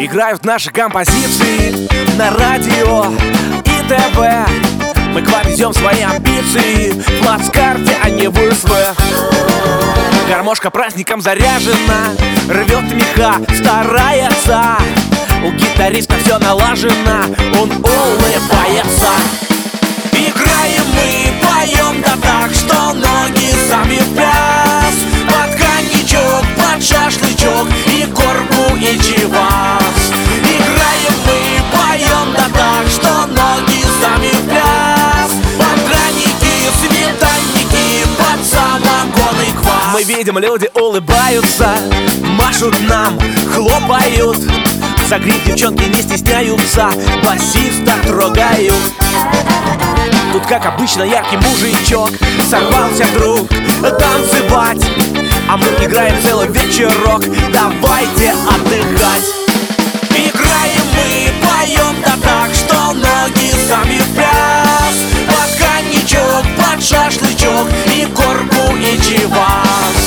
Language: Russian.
Играют наши композиции на радио и ТВ. Мы к вам везем свои амбиции в плацкарте, а не в СВ. Гармошка праздником заряжена, рвет меха, старается. У гитариста все налажено, он улыбается. Играем мы, поем да так, что ноги сами в пляс. Под коньячок, под шашлычок и корку и чивас. Играем мы, поем да так, что ноги сами в пляс. Под драники, сметанники, под самогон и квас. Мы видим, люди улыбаются, машут нам, хлопают. За гриф девчонки не стесняются, басиста трогают. Тут, как обычно, яркий мужичок сорвался вдруг танцевать, а мы играем целый вечерок, давайте отдыхать. Играем мы, поем да так, что ноги сами в пляс. Под коньячок, под шашлычок и корку и чивас.